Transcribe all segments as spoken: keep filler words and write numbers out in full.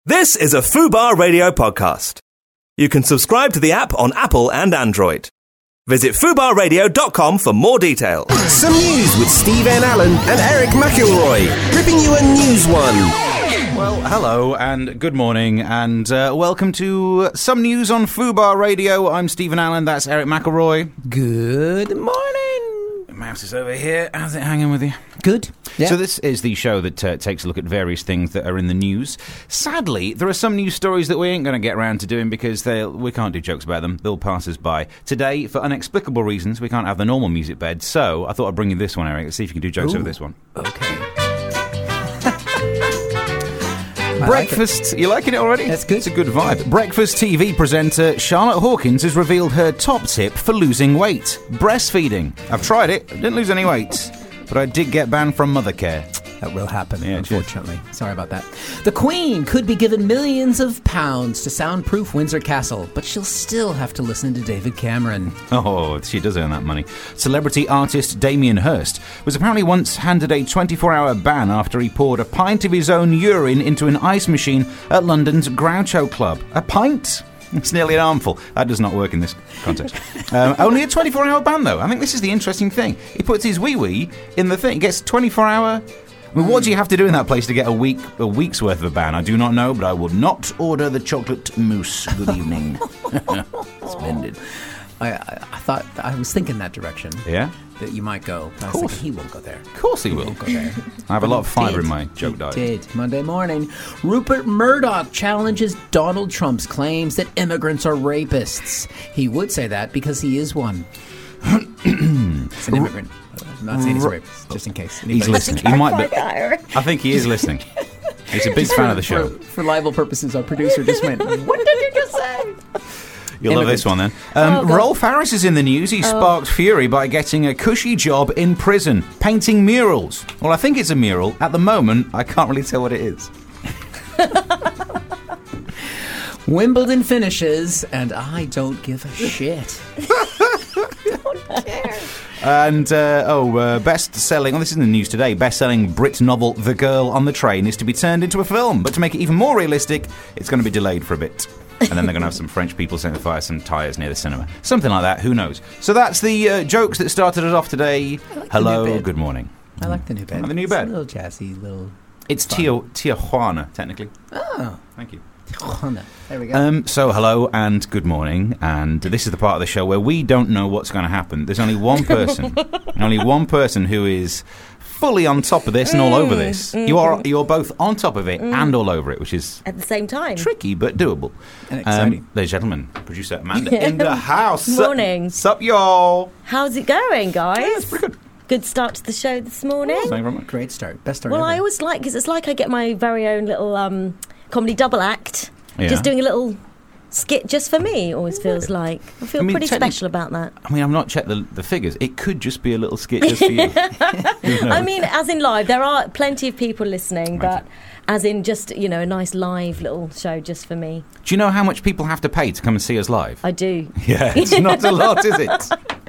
This is a Fubar Radio podcast. You can subscribe to the app on Apple and Android. Visit fubar radio dot com for more details. Some news with Steve N. Allen and Eric McElroy, ripping you a news one. Well, hello and good morning and uh, welcome to Some News on Fubar Radio. I'm Stephen Allen, that's Eric McElroy. Good morning. Mouse is over here. How's it hanging with you? Good. Yeah. So this is the show that uh, takes a look at various things that are in the news. Sadly, there are some news stories that we ain't going to get around to doing because we can't do jokes about them. They'll pass us by. Today, for inexplicable reasons, we can't have the normal music bed, so I thought I'd bring you this one, Eric. Let's see if you can do jokes Ooh. over this one. Okay. Breakfast, like you liking it already? That's good. It's a good vibe. Breakfast T V presenter Charlotte Hawkins has revealed her top tip for losing weight: breastfeeding. I've tried it, I didn't lose any weight, but I did get banned from Mothercare. That will happen, yeah, unfortunately. Sorry about that. The Queen could be given millions of pounds to soundproof Windsor Castle, but she'll still have to listen to David Cameron. Oh, she does earn that money. Celebrity artist Damien Hirst was apparently once handed a twenty-four hour ban after he poured a pint of his own urine into an ice machine at London's Groucho Club. A pint? It's nearly an armful. That does not work in this context. um, only a twenty-four hour ban, though. I think this is the interesting thing. He puts his wee-wee in the thing. He gets twenty-four hour... I mean, what do you have to do in that place to get a week, a week's worth of a ban? I do not know, but I will not order the chocolate mousse. Good evening. Splendid. I, I, I thought, I was thinking that direction. Yeah? That you might go. I was course. thinking, he won't go there. Of course he will. He won't go there. I have a lot of fibre Did. in my joke He diet. did. Monday morning, Rupert Murdoch challenges Donald Trump's claims that immigrants are rapists. He would say that because he is one. It's an immigrant. I'm not saying he's a rapist, just in case. He's listening. He might be. I think he is listening. He's a big fan of the show. For, for libel purposes, our producer just went, what did you just say? You'll love this one then. Um, oh, Rolf Harris is in the news. He oh. sparked fury by getting a cushy job in prison, painting murals. Well, I think it's a mural. At the moment, I can't really tell what it is. Wimbledon finishes, and I don't give a shit. Don't care. And, uh, oh, uh, best-selling... Oh, this is in the news today. Best-selling Brit novel The Girl on the Train is to be turned into a film. But to make it even more realistic, it's going to be delayed for a bit. And then they're going to have some French people setting fire some tyres near the cinema. Something like that. Who knows? So that's the uh, jokes that started us off today. Like Hello, good morning. I like the new bed. Oh, the new It's bed. a little jazzy, little... It's Tia- Tijuana, technically. Oh. Thank you. Tijuana. There we go. Um, so, hello and good morning, and this is the part of the show where we don't know what's going to happen. There's only one person, only one person who is fully on top of this and all over this. Mm, you are, mm. you're both on top of it Mm. and all over it, which is At the same time. tricky but doable. And exciting. Um, ladies and gentlemen, producer Amanda in the house. Morning. Sup, y'all? How's it going, guys? Yeah, it's pretty good. Good start to the show this morning. Thank you very much. Great start. Best start Well, ever. I always like, because it's like I get my very own little um, comedy double act. Yeah. Just doing a little skit just for me always feels like. I feel I mean, pretty technic- special about that. I mean, I've not checked the, the figures. It could just be a little skit just for you. Who knows? I mean, as in live, there are plenty of people listening, Right. but as in just, you know, a nice live little show just for me. Do you know how much people have to pay to come and see us live? I do. Yeah, it's not a lot, is it?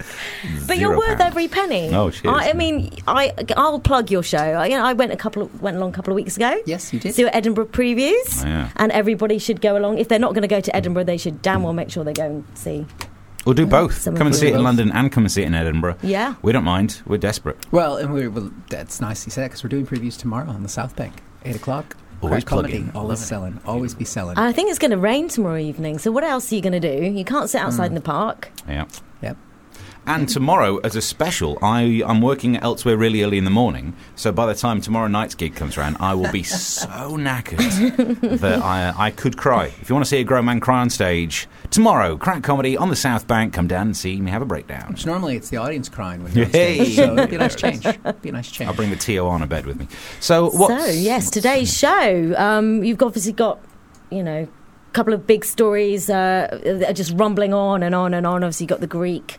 But you're Zero worth pounds. every penny. Oh, cheers. I, I mean, I I'll plug your show. I, you know, I went a couple of, went along a couple of weeks ago. Yes, you did. See your Edinburgh previews, Oh, yeah. and everybody should go along. If they're not going to go to Edinburgh, they should damn well make sure they go and see. We'll do both. Some Come and of see it in those. London and come and see it in Edinburgh. Yeah. We don't mind. We're desperate. Well, and we're, well, that's nice you said that because we're doing previews tomorrow on the South Bank, eight o'clock. Always Crack comedy, plugging. always Loving it. selling, always be selling. And I think it's going to rain tomorrow evening. So what else are you going to do? You can't sit outside in the park. Yeah. Yep. And tomorrow, as a special, I, I'm working elsewhere really early in the morning. So by the time tomorrow night's gig comes around, I will be so knackered that I, I could cry. If you want to see a grown man cry on stage, tomorrow, Crack Comedy on the South Bank. Come down and see me have a breakdown. Which normally it's the audience crying when you're on Hey. stage. So it'd be a nice change. Be a nice change. I'll bring the T O on a bed with me. So, what? So yes, today's show. Um, you've obviously got, you know, a couple of big stories uh, that are just rumbling on and on and on. Obviously, you've got the Greek.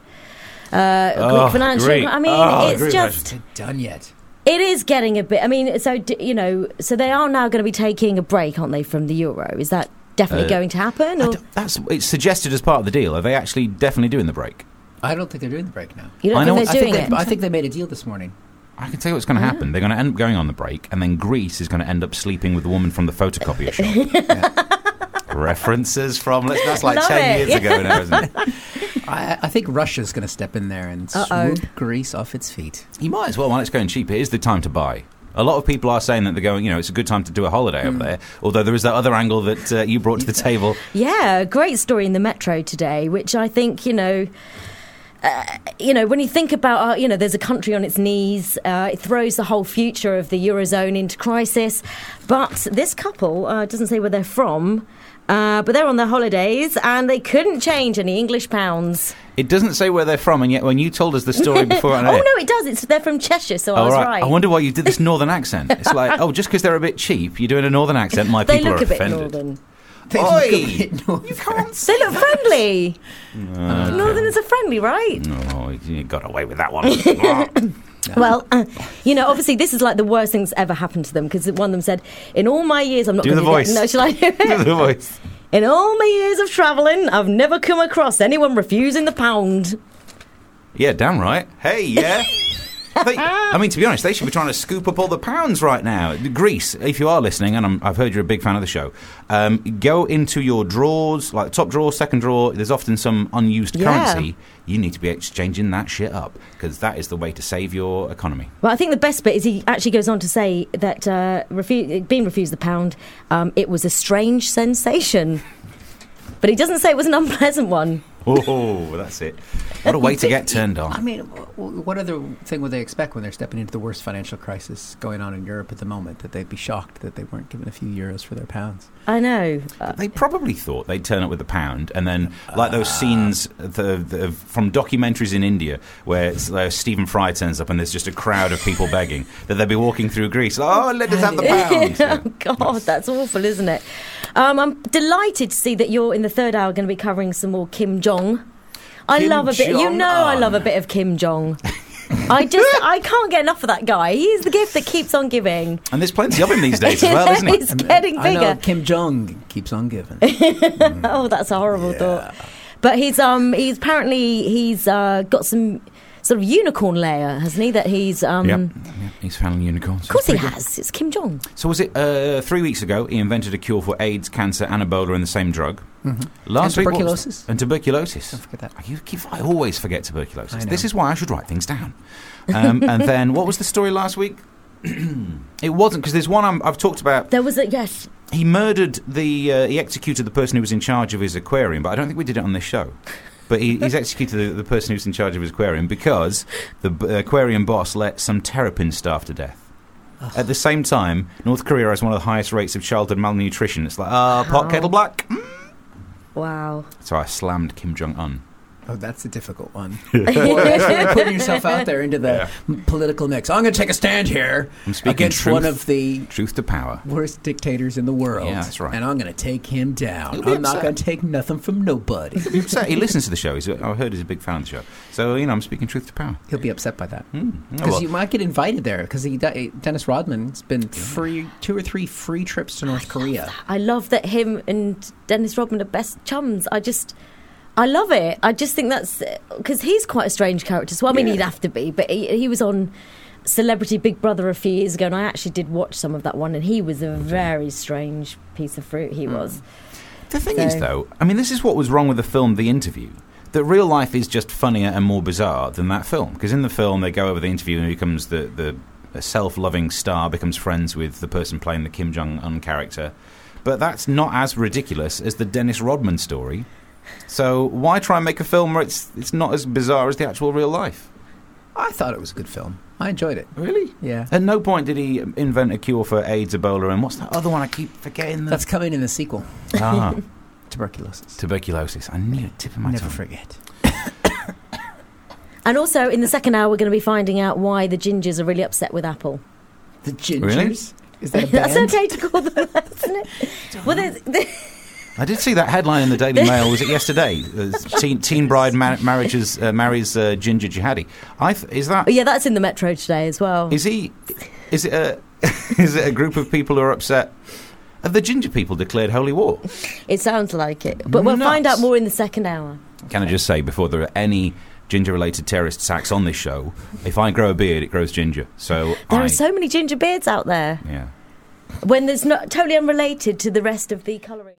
Uh, Oh, Greek financial. Greek. I mean, Oh, it's Greek just Is it done yet? it is getting a bit. I mean, so d- you know, so they are now going to be taking a break, aren't they, from the Euro? Is that definitely Uh, going to happen? I Or d- that's it's suggested as part of the deal. Are they actually definitely doing the break? I don't think they're doing the break now. you don't I think know- they're I doing think, it? they, I think they made a deal this morning. I can tell you what's going to happen. They're going to end up going on the break, and then Greece is going to end up sleeping with the woman from the photocopier shop. Yeah. References from... That's like Love ten it. years ago now, isn't it? I, I think Russia's going to step in there and Uh-oh. swoop Greece off its feet. You might as well, while it's going cheap, it is the time to buy. A lot of people are saying that they're going, you know, it's a good time to do a holiday over there, although there is that other angle that uh, you brought to the table. Yeah, great story in the Metro today, which I think, you know... Uh, you know, when you think about, uh, you know, there's a country on its knees, uh, it throws the whole future of the Eurozone into crisis. But this couple, uh, doesn't say where they're from, uh, but they're on their holidays and they couldn't change any English pounds. It doesn't say where they're from, and yet when you told us the story before... oh, no, it does. It's They're from Cheshire, so I oh, was right. right. I wonder why you did this northern accent. It's like, oh, just because they're a bit cheap, you're doing a northern accent, my they people look are a bit offended. northern. They Oi! look a bit northern. You can't They look friendly. Uh, Northerners are friendly, right? No, you got away with that one. Well, uh, you know, obviously this is like the worst thing that's ever happened to them, because one of them said, in all my years, I'm not Do going the to voice. do that. No, shall I do it? Do the voice. In all my years of travelling, I've never come across anyone refusing the pound. Yeah, damn right. Hey, yeah. They, I mean, to be honest, they should be trying to scoop up all the pounds right now. Greece, if you are listening, and I'm, I've heard you're a big fan of the show, um, go into your drawers, like top drawer, second drawer. There's often some unused Yeah. currency. You need to be exchanging that shit up, because that is the way to save your economy. Well, I think the best bit is he actually goes on to say that uh, refu- being refused the pound, um, it was a strange sensation. But he doesn't say it was an unpleasant one. Oh, that's it. What a way to get turned I on. mean, wh- what other thing would they expect when they're stepping into the worst financial crisis going on in Europe at the moment? That they'd be shocked that they weren't given a few euros for their pounds. I know. Uh, They probably thought they'd turn up with a pound, and then, like those scenes the, the, from documentaries in India where it's, uh, Stephen Fry turns up and there's just a crowd of people begging, that they'd be walking through Greece. Oh, let us have the pound. Yeah. oh, God, that's awful, isn't it? Um, I'm delighted to see that you're in the third hour going to be covering some more Kim Jong. I Kim love a bit. You know, I Jong-un. love a bit of Kim Jong. I just, I can't get enough of that guy. He's the gift that keeps on giving. And there's plenty of him these days as well, isn't it? It's getting I know bigger. Kim Jong keeps on giving. Oh, that's a horrible thought. But he's um he's apparently he's uh, got some sort of unicorn layer, hasn't he? That he's um. Yep. Yep, he's found unicorns. Of course he has. It's Kim Jong. So was it uh, three weeks ago he invented a cure for AIDS, cancer, and Ebola in the same drug? Mm-hmm. Last And week, what was- tuberculosis. and tuberculosis. Don't forget that. You keep, I always forget tuberculosis. I know. This is why I should write things down. Um, and then what was the story last week? It wasn't, because there's one I'm, I've talked about. There was a yes. He murdered the, uh, he executed the person who was in charge of his aquarium, but I don't think we did it on this show. But he, he's executed the, the person who's in charge of his aquarium because the b- aquarium boss let some terrapin starve to death. At the same time, North Korea has one of the highest rates of childhood malnutrition. It's like, ah, pot How? kettle black. Mm. Wow. So I slammed Kim Jong-un. Oh, that's a difficult one. Boy, that's really putting yourself out there into the m- political mix. I'm going to take a stand here I'm speaking against truth. one of the Truth to power. worst dictators in the world. Yeah, that's right. And I'm going to take him down. He'll be I'm not upset. going to take nothing from nobody. He'll be upset. He listens to the show. He's, I heard he's a big fan of the show. So, you know, I'm speaking truth to power. He'll be upset by that. Mm. Oh, Because well. you might get invited there. Because he, Dennis Rodman's been free two or three free trips to North Korea. I love that him and Dennis Rodman are best chums. I just, I love it. I just think that's because he's quite a strange character. So I mean, Yeah. he'd have to be, but he, he was on Celebrity Big Brother a few years ago, and I actually did watch some of that one, and he was a very strange piece of fruit. He was. The thing So- is, though, I mean, this is what was wrong with the film The Interview. That real life is just funnier and more bizarre than that film. Because in the film, they go over the interview and he becomes the, the a self-loving star, becomes friends with the person playing the Kim Jong-un character. But that's not as ridiculous as the Dennis Rodman story. So why try and make a film where it's it's not as bizarre as the actual real life? I thought it was a good film. I enjoyed it. Really? Yeah. At no point did he invent a cure for AIDS, Ebola, and what's that other one? I keep forgetting. The... That's coming in the sequel. ah, Tuberculosis. tuberculosis. I knew it. Tip of my Never tongue. forget. And also, in the second hour, we're going to be finding out why the Gingers are really upset with Apple. The Gingers? Really? Is that a That's band? okay to call them that, isn't it? Well, there's, I did see that headline in the Daily Mail. Was it yesterday? Uh, teen, teen bride ma- marriages uh, marries uh, ginger jihadi. I th- is that yeah, that's in the Metro today as well. is he? Is it a is it a group of people who are upset? Have the ginger people declared holy war? It sounds like it, but we'll find Nuts. out more in the second hour. Can I just say before there are any ginger-related terrorist attacks on this show. If I grow a beard, it grows ginger. So There I, are so many ginger beards out there. yeah. When there's not totally unrelated to the rest of the colouring.